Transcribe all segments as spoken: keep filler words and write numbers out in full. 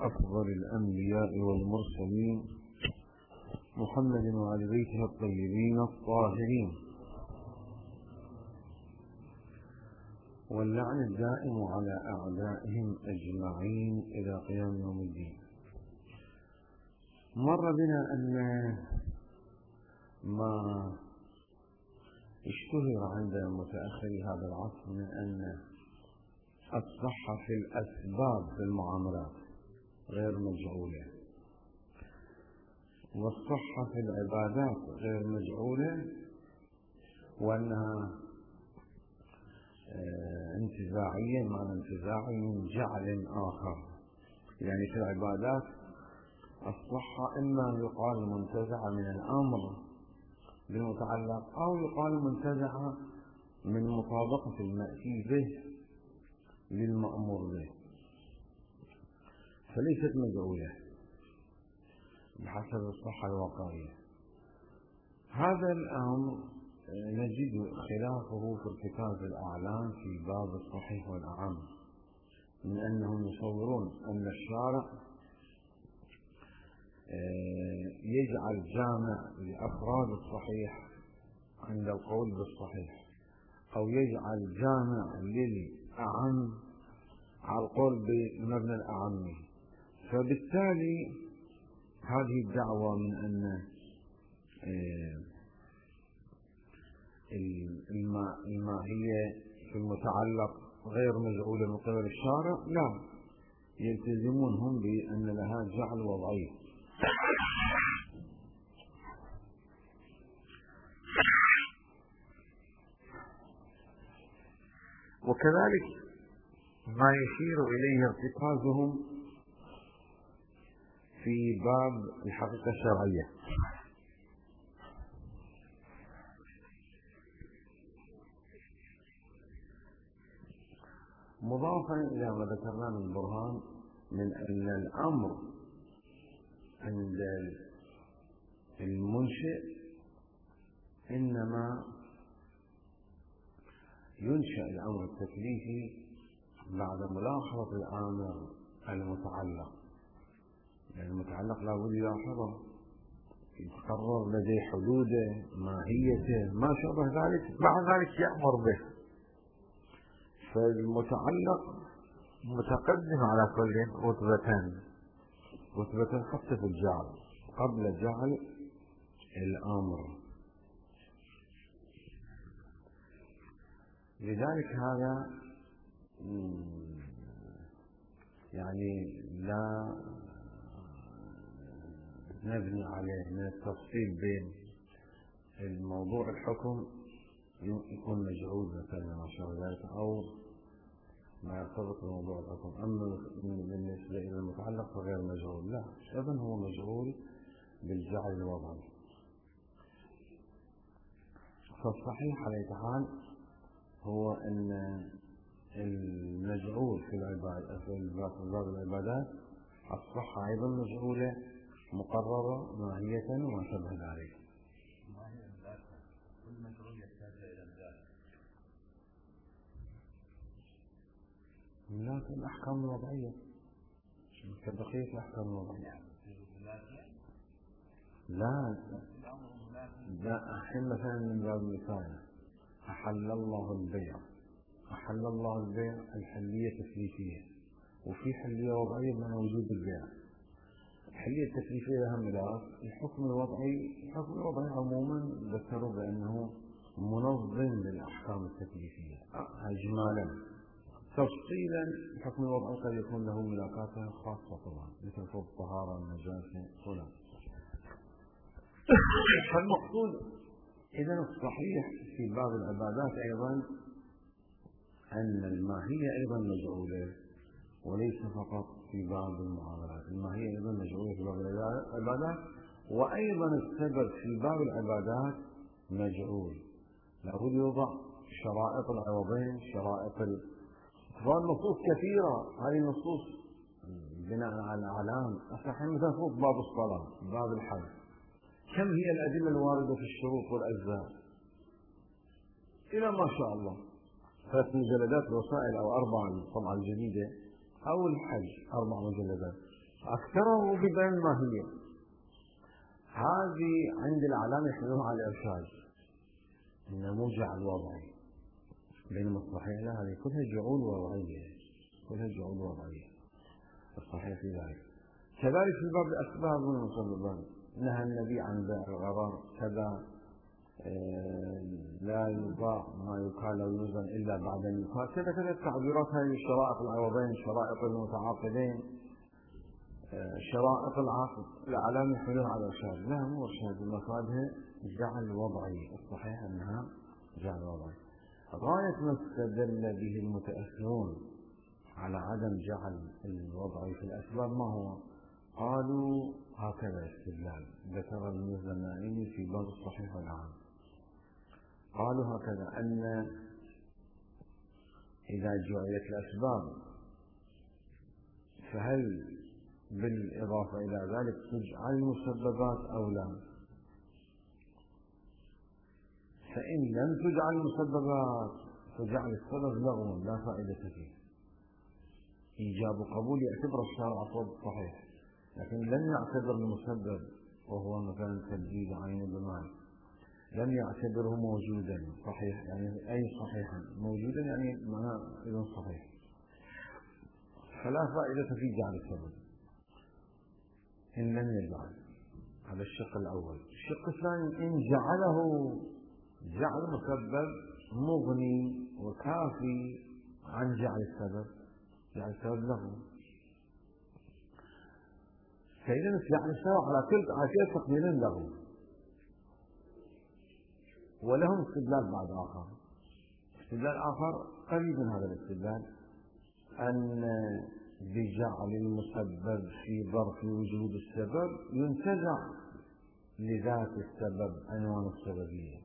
أفضل الأنبياء والمرسلين محمد وعلى بيته الطيبين الطاهرين، واللعن الدائم على أعدائهم أجمعين إلى قيام يوم الدين. مر بنا أن ما اشتهر عند متأخري هذا العصر من أن الصحة في الأسباب في المعاملات غير مجعولة، والصحة في العبادات غير مجعولة، وأنها انتزاعية معنى انتزاعي من جعل آخر. يعني في العبادات الصحة إما يقال منتزعة من الأمر بالمتعلق، أو يقال منتزعة من مطابقة المأتي به للمأمور به، فليست مجعولة بحسب الصحة الواقعية. هذا الأمر نجد خلافه في ارتكاز الأعلام في باب الصحيح والأعم، من أنهم يصورون أن الشارع يجعل جامع لأفراد الصحيح عند القول بالصحيح، أو يجعل جامع للأعم على القول بمبنى الأعمي. فبالتالي هذه الدعوة من أن الماهية في المتعلق غير مجعولة من قبل الشارع، لا، يلتزمون هم بأن لها جعل وضعي. وكذلك ما يشير إليه ارتكازهم في باب الحقيقة الشرعية. مضافا إلى ما ذكرناه من البرهان من أن الأمر عند المنشئ إنما ينشأ الأمر التكليفي بعد ملاحظة الآمر المتعلق، يعني المتعلق لا بد يلاحظه، يتقرر لديه حدوده، ماهيته، ما شابه ذلك، بعد ذلك يأمر به. فالمتعلق متقدم على كل رتبتين، رتبة حتى في الجعل قبل جعل الأمر. لذلك هذا يعني لا نبني عليه من التفصيل بين الموضوع الحكم يكون مجعول مثلا ما شابه ذلك، أو ما يرتبط بموضوع الحكم. أما بالنسبة إلى المتعلق فغير مجعول، لا، أيضا هو مجعول بالجعل الوضعي. فالصحيح على أي حال هو أن المجعول في العبادة في باب العبادات الصحة أيضا مجعولة مقررة ماهية وما شابه ذلك. كل مجعول يحتاج إلى الذات. لا، الأحكام الوضعية كبقية الأحكام الوضعية. لا لا، الحين مثلا من باب المثال أحل الله البيع، أحل الله البيع الحلية تكليفية، وفي حلية وضعية بمعنى وجود البيع. الحلية التكليفية لها ملاك، الحكم الوضعي الحكم الوضعي عموما ذكروا بأنه منظم للأحكام التكليفية إجمالا. تفصيلا الحكم الوضعي قد يكون له ملاكاتها خاصة طبعا، مثل فوق الطهارة، النجاسة، فلان. فالمقصود إذن الصحيح في باب العبادات أيضا أن الماهية أيضا مجعولة، وليس فقط في باب المعاملات، الماهية أيضا مجعولة في باب العبادات، وأيضا السبب في باب العبادات مجعول. لابد يوضع شرائط العوضين، شرائط ال... فالنصوص كثيرة، هذه النصوص بناء على الأعلام. أصلا مثلا فوق باب الصلاة، باب الحج، كم هي الأدلة الواردة في الشروط والأجزاء؟ إلى ما شاء الله ثلاث مجلدات الوسائل أو أربع الطبعة الجديدة، أو الحج أربع مجلدات. أكثره ببيان الماهية. هذه عند الأعلام يحملوها على الإرشاد، إنه مو جعل وضعي، بينما الصحيح لا، هذه كلها جعول وضعية، كلها جعول وضعية، الصحيح في ذلك. كذلك في باب الأسباب والمسببات، نهى النبي عن بيع الغرر كذا، لا يباع ما يقال أو يوزن إلا بعد أن يقال كذا كذا. التعبيرات هذه شرائط العوضين، شرائط المتعاقدين، شرائط العقد، الأعلام يحملونها على الإرشاد. لا، مو إرشاد، المفادها جعل وضعي، الصحيح أنها جعل وضعي. غاية ما استدل به المتأخرون على عدم جعل الوضعي في الأسباب ما هو؟ قالوا هكذا استدلال، ذكر المزنائي في باب الصحيح والعام، قالوا هكذا: أن إذا جعلت الأسباب فهل بالإضافة إلى ذلك تجعل المسببات أو لا؟ فإن لم تجعل المسببات فجعل السبب لغو لا فائدة فيه. إيجاب قبول يعتبر الشارع صوب صحيح، لكن لم يعتبر المسبب وهو مثلا تجديد عين بمال، لم يعتبره موجودا صحيح، يعني أي صحيحا موجودا يعني معناه إذن صحيح، فلا فائدة في جعل السبب إن لم يجعل. هذا الشق الأول. الشق الثاني: إن جعله جعل مسبب مغني وكافي عن جعل السبب، جعل السبب له. فإذا جعل السبب على كل على كل تقدير له. ولهم استدلال بعد آخر، استدلال آخر قريب من هذا الاستدلال، أن بجعل المسبب في ظرف وجود السبب ينتزع لذات السبب عنوان السببية.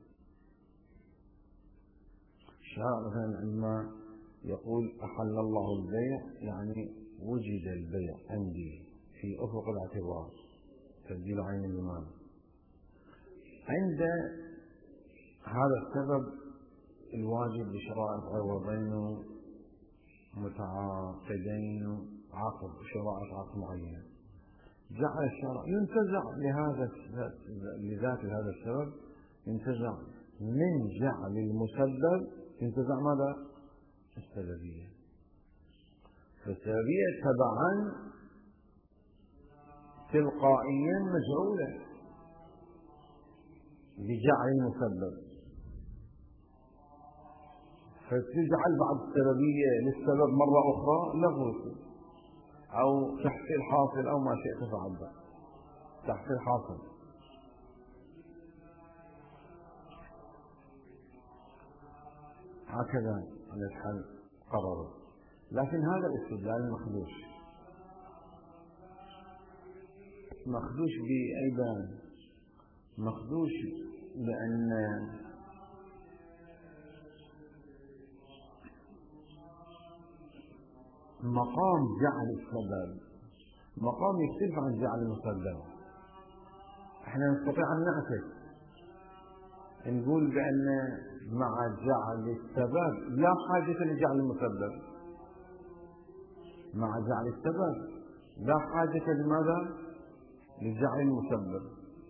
الشارع مثلا عندما يقول أحل الله البيع يعني وجد البيع عندي في أفق الاعتبار، تبديل عين بمال. عند هذا السبب الواجب بشرائط عوضين متعاقدين عقد، شرائط عقد معينة، جعل الشرع ينتزع لهذا لذات هذا السبب، ينتزع من جعل المسبب، ينتزع ماذا؟ السببية. فالسببية تبعا تلقائيا مجعولة بجعل المسبب، فتجعل بعض السببية للسبب مرة أخرى لغو أو تحصيل حاصل أو ما شئت فعل، تحصيل حاصل. هكذا على الحل قرروا. لكن هذا الاستدلال مخدوش، مخدوش بأي بان، مخدوش لأن مقام جعل السبب مقام يختلف عن جعل المسبب. احنا نستطيع ان نعكس، نقول بان مع جعل السبب لا حاجة لجعل المسبب، مع جعل السبب لا حاجة لماذا؟ لجعل المسبب.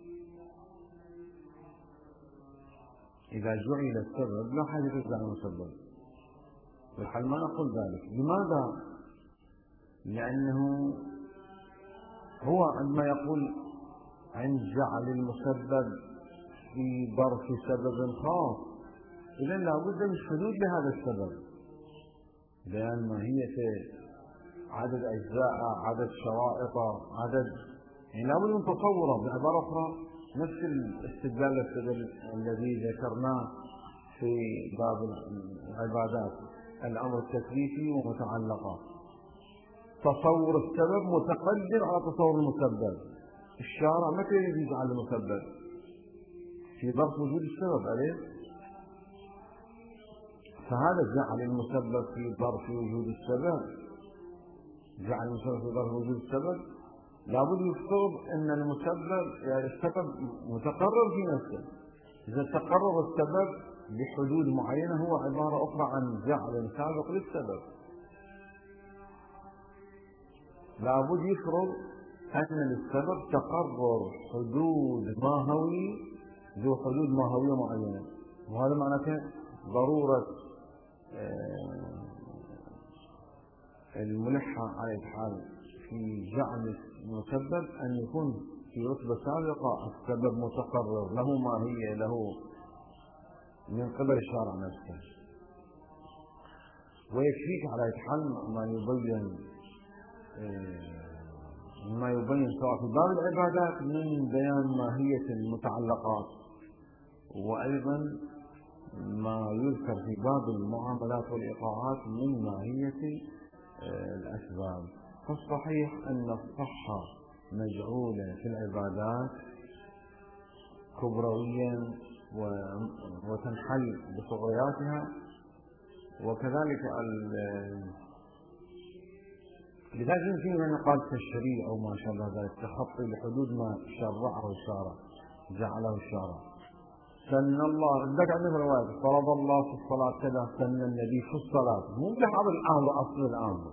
إذا جعل السبب لا حاجة لجعل المسبب. في الحال ما نقول ذلك. لماذا؟ لأنه هو عندما يقول عن جعل المسبب في ظرف سبب خاص، إذا لابد من حدود لهذا السبب، بيان ماهيته، عدد أجزاء، عدد شرائط، عدد، يعني لابد من تصوره. بعبارة أخرى نفس الاستدلال الذي ذكرناه في باب العبادات، الأمر التكليفي ومتعلقات، تصور السبب متقدر على تصور المسبب. الشارع متى يجعل المسبب؟ في ظرف وجود السبب عليه. فهذا جعل المسبب في ظرف وجود السبب، جعل المسبب في ظرف وجود السبب، لابد يفترض ان المسبب يعني السبب متقرر في نفسه. اذا تقرر السبب بحدود معينه هو عباره اخرى عن جعل سابق للسبب. لابد يفرض أن للسبب تقرر حدود ماهوي ذو حدود ماهوية معينة، وهذا معناته ضرورة الملحة على الحال في جعل المسبب أن يكون في رتبة سابقة السبب متقرر له ماهية له من قبل الشارع نفسه. ويكفيك على الحال ما يبين ما يبين سواء في باب العبادات من بيان ماهية المتعلقات، وأيضا ما يذكر في باب المعاملات والإيقاعات من ماهية الأسباب. فالصحيح أن الصحة مجعولة في العبادات كبرويا وتنحل بصغرياتها، وكذلك لذلك يمكن أن يقال كالشريع أو ما شابه ذلك، تخطي لحدود ما شرعه الشارع جعله الشارع. سن الله عندك عندنا رواية فرض الله في الصلاة كذا، سن النبي في الصلاة، مو بحضر الأمر أصل الأمر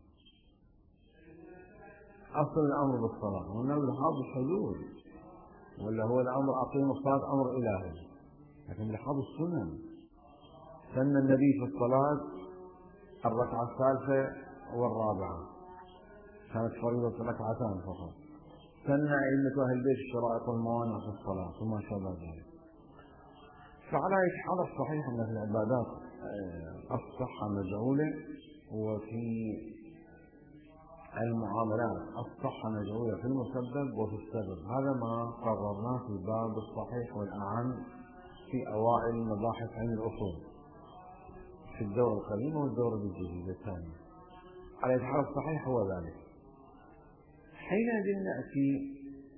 أصل الأمر بالصلاة، والنبي بحضر الحدود، ولا هو الأمر أقيم الصلاة أمر إلهي، لكن بحضر السنن. سن النبي في الصلاة الركعة الثالثة والرابعة، كانت فريضة ركعتان فقط. سن أئمة أهل البيت الشرائط والموانع في الصلاة وما شابه ذلك. فعلى حال الصحيح أن في العبادات الصحة مجعولة، وفي المعاملات الصحة مجعولة في المسبب وفي السبب. هذا ما قررناه في باب الصحيح والأعم في أوائل مباحث علم الأصول في الدورة القديمة والدورة الجديدة الثانية. على الحال الصحيح هو ذلك. حينئذ نأتي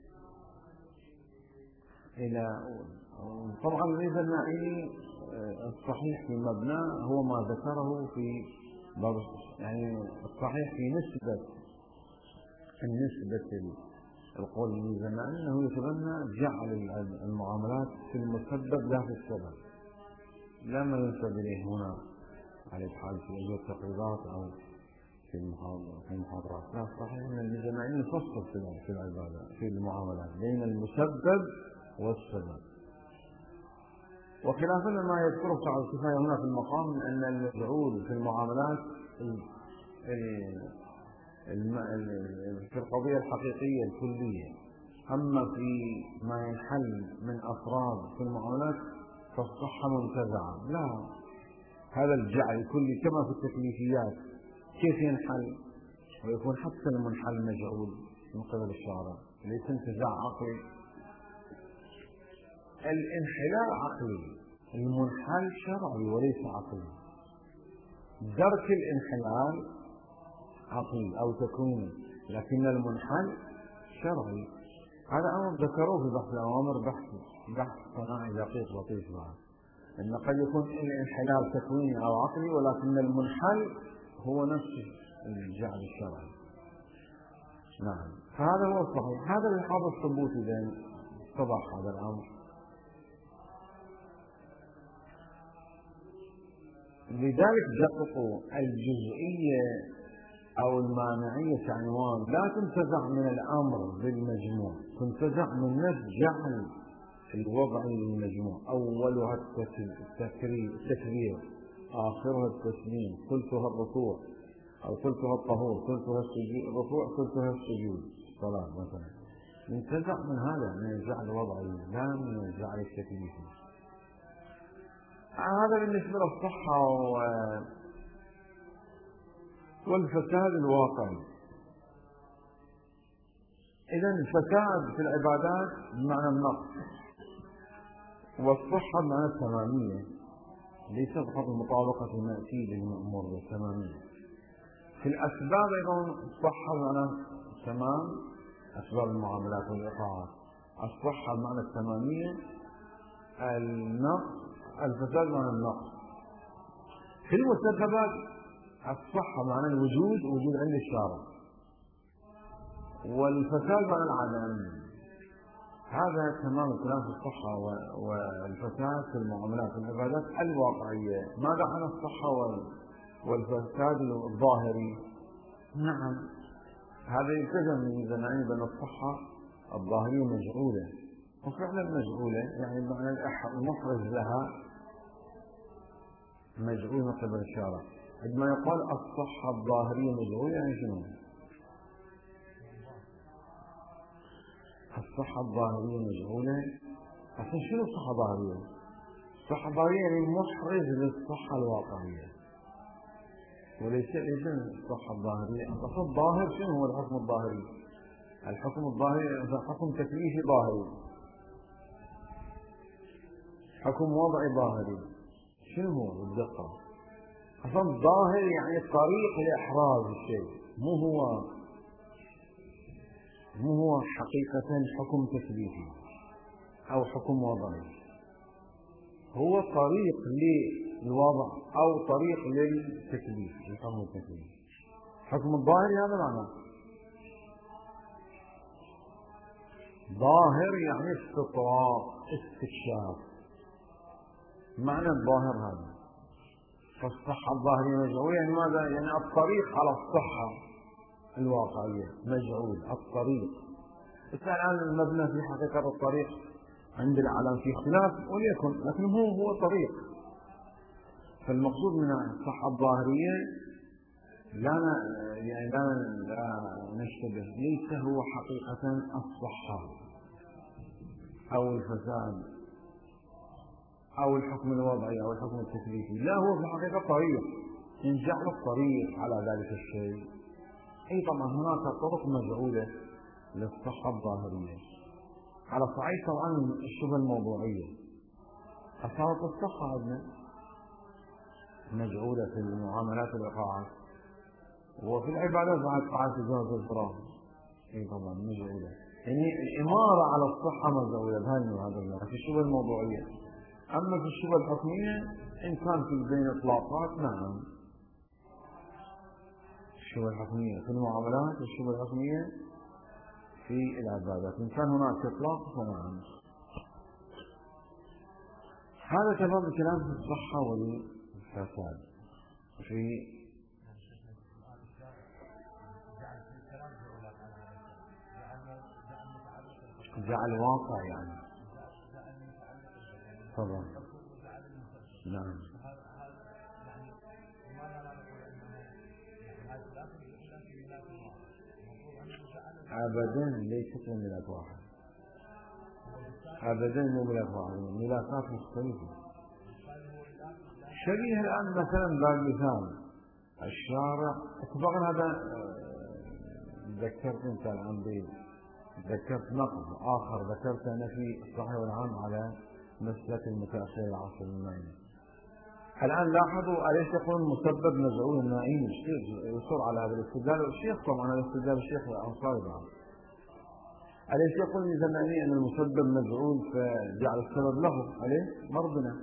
إلى طبعا ليس النائي الصحيح في مبنى هو ما ذكره في باب، يعني الصحيح في نسبة النسبة القول الميزان أنه يتبنى جعل المعاملات في المسبب لا في السبب، لا ما ينسب إليه هنا على الحال في أي التقريرات أو في المحاضرات. لا، الصحيح أن الميزان أنه يفصل في العبادة في المعاملات بين المسبب والسبب. وخلافا ما يذكره صاحب الكفاية هنا في المقام أن المجعول في المعاملات في القضية الحقيقية الكلية، أما في ما ينحل من أفراد في المعاملات فالصحة منتزعة. لا، هذا الجعل الكلي كما في التكليفيات كيف ينحل ويكون حتى المنحل مجعول من قبل الشارع، ليس انتزاع عقلي. الانحلال عقلي، المنحل شرعي وليس عقلي. درك الانحلال عقلي أو تكويني، لكن المنحل شرعي. هذا أمر ذكروه في بحث الأوامر، بحث بحث صناعي دقيق لطيف معه، أن قد يكون الانحلال تكويني أو عقلي، ولكن المنحل هو نفس الجعل الشرعي. نعم، فهذا هو الصحيح. هذا الحاضر الثبوتي إذا اتضح هذا الأمر. لذلك دققوا الجزئية أو المانعية عنوان لا تنتزع من الأمر بالمجموع، تنتزع من نفس جعل الوضع للمجموع. أولها التكبير، آخرها التسليم، ثلثها الركوع أو ثلثها الطهور، ثلثها الركوع، ثلثها السجود الصلاة مثلا. ينتزع من هذا، من الجعل الوضعي لا من الجعل التكليفي. هذا بالنسبة للصحة والفساد الواقعي. إذا الفساد في العبادات بمعنى النقص، والصحة بمعنى التمامية، ليس فقط المطابقة المأتي للأمور بالتمامية. في الأسباب أيضا الصحة بمعنى تمام أسباب المعاملات والإيقاعات، الصحة بمعنى التمامية، النقص الفساد معنى النقص. في المسببات الصحة معنى الوجود، وجود عند الشارع، والفساد معنى العدم. هذا تمام الكلام في الصحة والفساد في المعاملات والعبادات الواقعية. ماذا عن الصحة والفساد الظاهري؟ نعم، هذا يلتزم من زمان بأن الصحة الظاهرية مجعولة، وفعلا مجعولة، يعني معنى المحرز لها مجعول من قبل الشارع. عندما يقال الصحة الظاهرية مجعولة يعني شنو؟ الصحة الظاهرية مجعولة، أصلا شنو الصحة الظاهرية؟ الصحة الظاهرية يعني محرز للصحة الواقعية، وليس إذن الصحة الظاهرية. أصلا الظاهر شنو هو الحكم الظاهري؟ الحكم الظاهري حكم تكليفي ظاهري، حكم وضعي ظاهري. شنو هو بالدقة؟ أصلا الظاهر يعني طريق لإحراز الشيء، مو هو مو هو حقيقة حكم تكليفي أو حكم وضعي، هو طريق للوضع أو طريق للتكليف، الحكم التكليف. حكم الظاهري هذا معناه ظاهر يعني استطلاع استكشاف، معنى الظاهر هذا. فالصحة الظاهرية مجعولة يعني ماذا؟ يعني الطريق على الصحة الواقعية مجعول، الطريق. بس الآن المبنى في حقيقة الطريق عند العالم في اختلاف وليكن، لكن هو هو طريق. فالمقصود من الصحة الظاهرية لا يعني لا نشتبه، ليس هو حقيقة الصحة أو الفساد أو الحكم الوضعي أو الحكم التكليفي، لا هو في الحقيقة طريق، إن جعل الطريق على ذلك الشيء. أي طبعا هناك طرق مجعولة للصحة الظاهرية على صعيد طبعا الشبه الموضوعية. أصالة الصحة عندنا مجعولة في المعاملات والإيقاعات، وفي العبادات بعد طاعة الزوج والفراغ. أي طبعا مجعولة، يعني الإمارة على الصحة مجعولة بهذا هذا في الشبه الموضوعية. أما في الشبه الحكمية إن كان في بين إطلاقات نعم، الشبه الحكمية في المعاملات والشبه الحكمية في العبادات، إن كان هناك إطلاق فنعم. هذا تمام الكلام في الصحة والفساد. في جعل واقع يعني طبعا نعم. أبدا ليست من ملاك واحد، أبدا مو ملاك واحد، ملاكات مختلفة. شبيه الآن مثلا بالمثال الشارع اتفقنا هذا، ذكرت أنت الآن بي ذكرت نقض آخر ذكرت أنا في الصحيح والعام على مسلك المتأخر العصر النائم. الآن لاحظوا أليس يقول مسبب مجعول النائم؟ الشيخ يصر على هذا الاستدلال، الشيخ طبعا هذا الاستدلال الشيخ الأنصاري بعد. أليس يقول من زماني أن المسبب مجعول فجعل السبب له؟ أليس مرضنا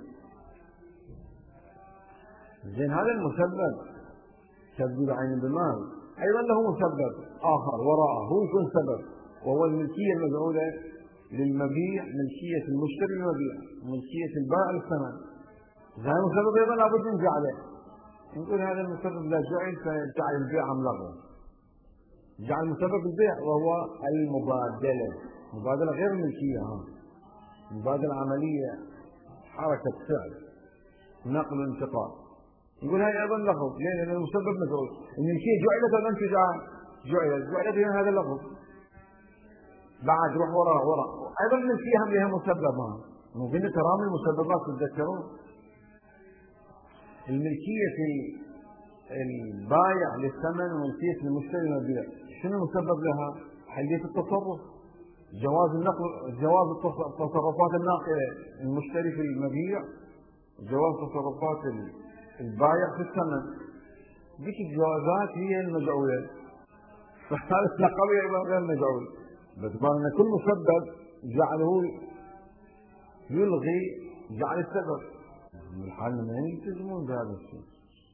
زين هذا المسبب تبديل عين بمال أيضا له مسبب آخر وراءه هو يكون سبب، وهو الملكية المجعولة للمبيع، ملكية المشتري للمبيع، ملكية البائع للثمن. هذا المسبب أيضا لابد من جعله. نقول هذا المسبب لا جعل فجعل البيع ملغى، جعل مسبب البيع وهو المبادلة، مبادلة غير الملكية، ها مبادلة عملية حركة فعل نقل وانتقال. يقول هذا أيضا لغو، لأن المسبب مجعول، الملكية جعلت ولا أنت جعلت؟ جعلت هنا هذا اللغو. بعد روح وراء وراء أيضا الملكية هم لها مسببها، ممكن ترامي المسببات تتذكرون. الملكية في البايع للثمن وملكية المشتري للبيع، شنو المسبب لها؟ حلية التصرف، جواز النقل، جواز التصرفات الناقلة المشتري في المبيع، جواز تصرفات البايع في الثمن. ذيك الجوازات هي المجعولة، فهذا القضية أيضا غير مجعول، باعتبار أن كل مسبب جعله يلغي جعل السبب، من الحال ما يلتزمون بهذا الشيء.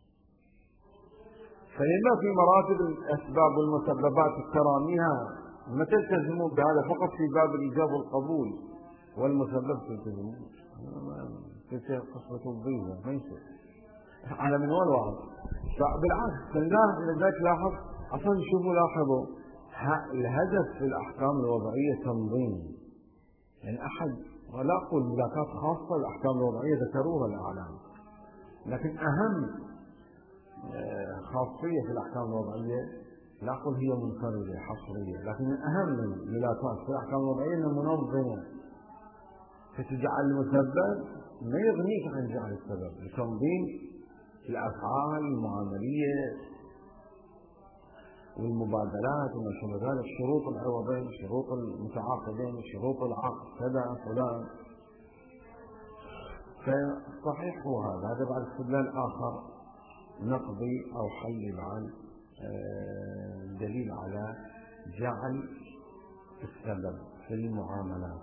فإما في مراتب الأسباب والمسببات تراميها ما تلتزمون بهذا، فقط في باب الإيجاب والقبول والمسبب تلتزمون. تلك قصة الضيزة ما يصير على من وين واحد. بالعكس لذلك لاحظ أصلا شوفوا لاحظوا الهدف في الأحكام الوضعية تنظيم، يعني أحد ولا أقول ملاكات خاصة الأحكام الوضعية ذكروها الأعلام، لكن أهم خاصية في الأحكام الوضعية لا أقول هي منفردة حصرية، لكن أهم الملاكات في الأحكام الوضعية أنها منظمة، فتجعل المسبب ما يغنيك عن جعل السبب لتنظيم الأفعال المعاملية والمبادلات وما شابه ذلك، شروط العوضين، شروط المتعاقدين، شروط العقد كذا فلان. فصحيح هو هذا هذا بعد استدلال آخر نقضي أو حل بعد دليل على جعل السبب في المعاملات.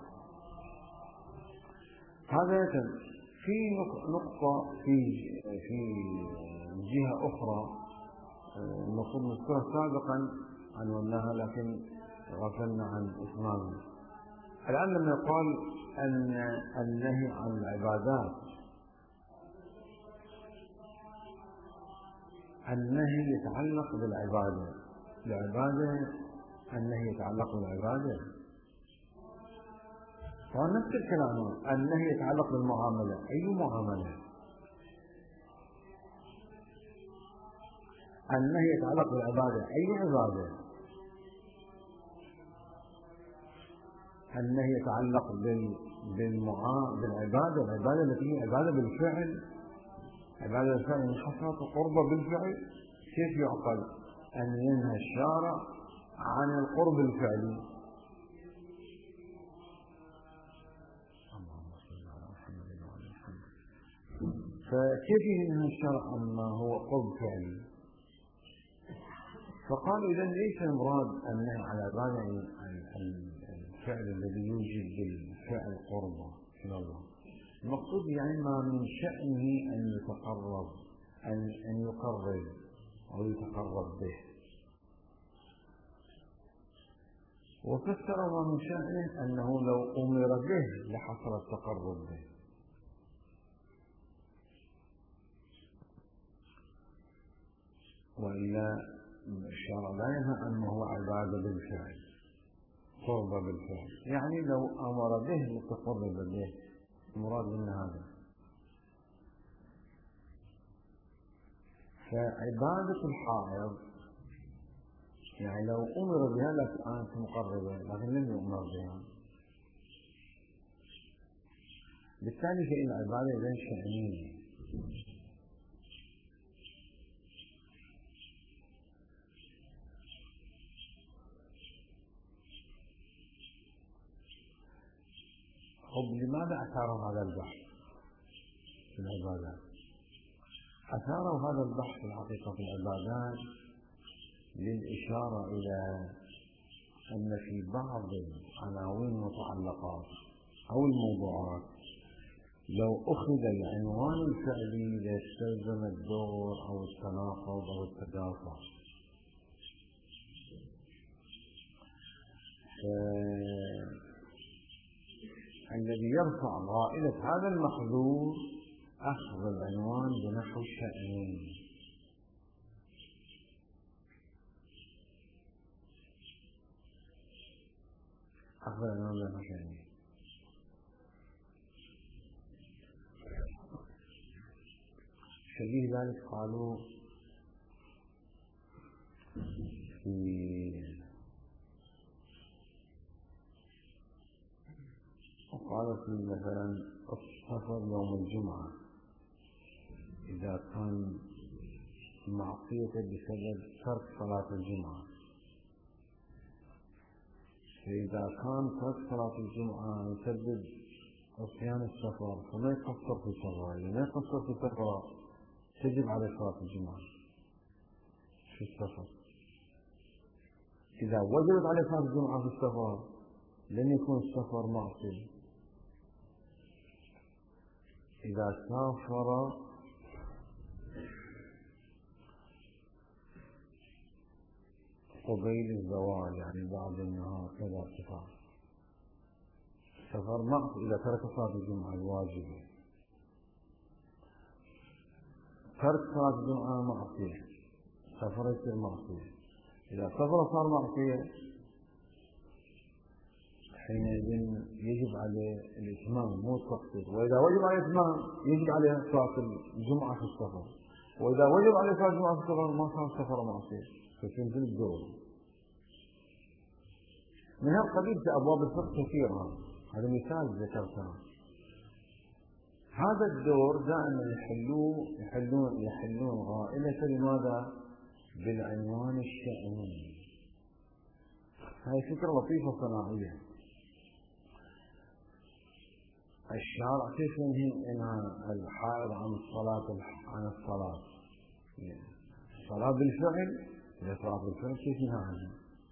هذا في نقطة في في جهة أخرى المفروض نذكرها سابقا عنوناها لكن غفلنا عن إتمامها. الآن لما يقال أن النهي عن العبادات النهي يتعلق بالعبادة العبادة النهي يتعلق بالعبادة، هو نفس الكلام. النهي يتعلق بالمعاملة، أي معاملة؟ النهي يتعلق بالعبادة، أي عبادة؟ النهي يتعلق بالمعا... بالعبادة العبادة التي هي عبادة بالفعل، عبادة بالفعل من حصلت القربة بالفعل. كيف يعقل أن ينهى الشارع عن القرب الفعلي؟ فكيف ينهى الشارع عما هو قرب فعلي؟ فقالوا إذن ليس المراد النهي على العبادة الفعل الذي يوجد بالفعل قربة إلى الله، المقصود يعني ما من شأنه أن يتقرب أن أن يقرب أو يتقرب به، وفسر ما من شأنه أنه لو أمر به لحصل التقرب به. وإلا الشرع لا ينهى عنه هو عبادة بالفعل قرب بالفعل، يعني لو أمر به لتقرب به، المراد من هذا. فعبادة الحائض يعني لو أمر بها لكانت مقربة لكن لم يؤمر بها، بالتالي فإن العبادة بين شأنين. طب لماذا أثاروا هذا البحث في العبادات؟ أثاروا هذا البحث في الحقيقة في العبادات للإشارة إلى أن في بعض العناوين المتعلقات أو الموضوعات لو أخذ العنوان الفعلي ليستلزم الدور أو التناقض أو التدافع. الذي يرفع غائلة هذا المحظور أخذ العنوان بنحو الشأنين، أخذ العنوان بنحو الشأنين. شبيه ذلك قالوا في وقال في مثلا السفر يوم الجمعة إذا كان معصية بسبب ترك صلاة الجمعة، فإذا كان ترك صلاة الجمعة يسبب عصيان السفر فما يقصر في السفر، يعني ما يقصر في السفر تجب على صلاة الجمعة في السفر. إذا وجبت عليه صلاة الجمعة في السفر لن يكون السفر معصية. إذا سافر قبيل الزوال يعني بعد النهار كذا ارتفاع السفر معصية. إذا ترك صلاة الجمعة الواجبة، ترك صلاة الجمعة معصية، سفر يصير معصية. إذا سفر صار معصية حينئذ يجب عليه الإتمام مو التقصير، وإذا وجب عليه الإتمام يجب عليه صلاة الجمعة في السفر، وإذا وجب عليه صلاة الجمعة في السفر ما صار السفر معصية، فينزل الدور. من هالقبيل في أبواب الفقه كثيرة، هذا مثال ذكرته. هذا الدور دائما يحلوه يحلون يحلون غائلة لماذا؟ بالعنوان الشأني. هاي فكرة لطيفة صناعية. الشارع كيف ينهي إنها الحائض عن الصلاة عن الصلاة؟ الصلاة بالفعل، إذا صلاة بالفعل كيف ينهى عنها؟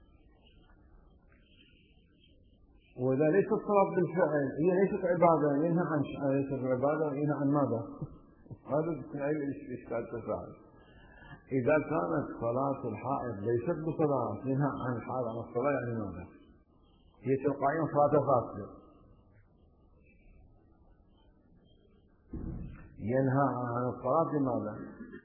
وإذا ليست الصلاة بالفعل هي ليست عبادة، ينهى عن ليست عبادة، ينهى عن ماذا؟ هذا الإشكال تفاعل. إذا كانت صلاة الحائض ليست بصلاة ينهى عن الحائض عن الصلاة، يعني ماذا؟ هي تلقائيا صلاة فاسدة. ينهى عن الصلاة لماذا؟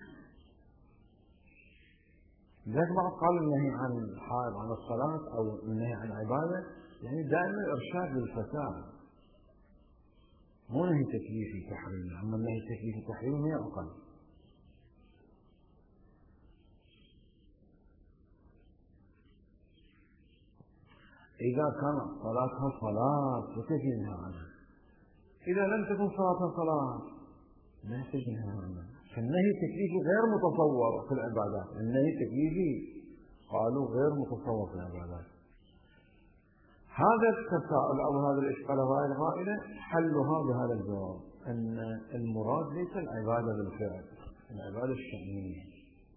لذلك بعض قالوا النهي عن الحائض عن الصلاة أو النهي عن عبادة يعني دائما إرشاد للفساد، مو نهي تكليفي تحريمي، أما النهي تكليفي تحريمي أقل. إذا كانت صلاتها صلاة فكيف ينهى عنها؟ إذا لم تكن صلاتها صلاة ما يحتاج ينهى عنها. فالنهي التكليفي غير متصور في العبادات، النهي التكليفي قالوا غير متصور في العبادات. هذا التساؤل أو هذا الإشكال وهذه الغائلة حلها بهذا الجواب، أن المراد ليس العبادة بالفعل، العبادة الشأنية.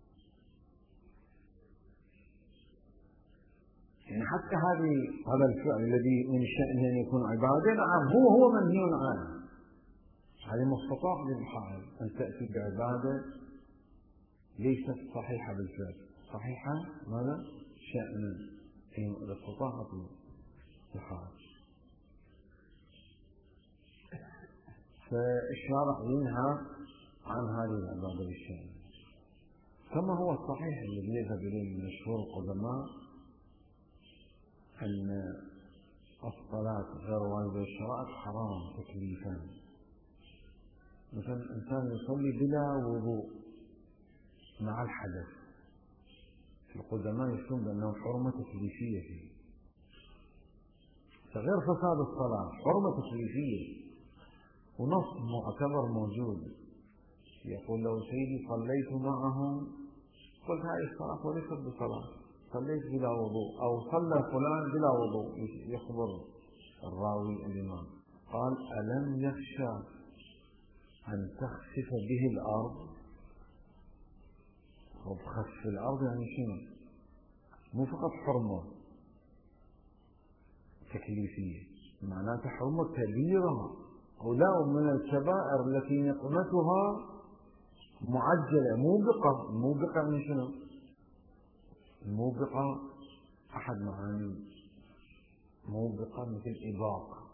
يعني حتى هذه هذا الفعل الذي من شأنه أن يكون عبادة، نعم هو هو منهي عنه، هذه مستطاع للحائض أن تأتي بعبادة ليست صحيحة بالفعل، صحيحة ماذا؟ شأن، إذا استطاعت الحائض. فالشارع ينهى عن هذه العبادة بالشأن، كما هو الصحيح الذي يذهب إليه من مشهور القدماء أن الصلاة غير واجبة الشرائع حرام تكليفا. مثلا إنسان يصلي بلا وضوء مع الحدث، القدماء يشوفون بأنه حرمة تكليفية فيه، فغير فساد الصلاة حرمة تكليفية، ونص معتبر موجود يقول لو سيدي صليت معهم قلت هذه الصلاة وليست بصلاة، صليت بلا وضوء، أو صلى فلان بلا وضوء، يخبر الراوي الإمام قال ألم يخشى أن تخسف به الأرض؟ وبخسف الأرض يعني شنو؟ مو فقط حرمة تكليفية، معناته حرمة كبيرة، أو لا من الكبائر التي نقمتها معجلة موبقة. موبقة يعني شنو؟ الموبقة أحد معاني موبقة مثل إباقة،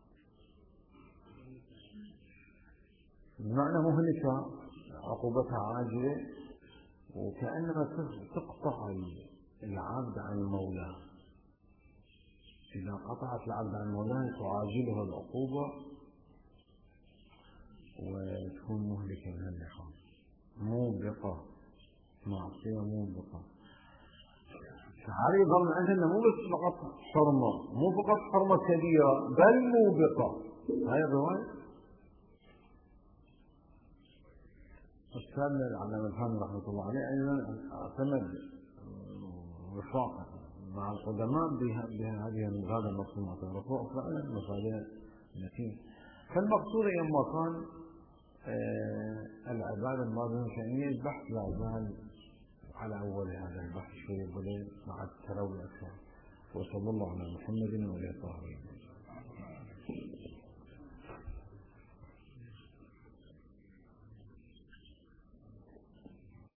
بمعنى مهلكة عقوبتها عاجلة، وكأنما تقطع العبد عن المولى. إذا قطعت العبد عن المولى تعاجلها العقوبة وتكون مهلكة من اللحام. موبقة، معصية موبقة. فهذا يظل عندنا مو بس فقط حرمة، مو فقط حرمة كبيرة، بل موبقة. هاي الرواية أستاذنا العلامة الحامي رحمة الله عليه أيضا اعتمد وفاق مع القدماء بهذه هذا المفهوم، الرفوع فعلا مفادها نتيجة. فالمقصود لما كان العبادة الماضية الشأنية البحث لا زال على أول هذا البحث شوية بلين مع التروي أكثر. وصلى الله على محمد وعلى آله وصحبه.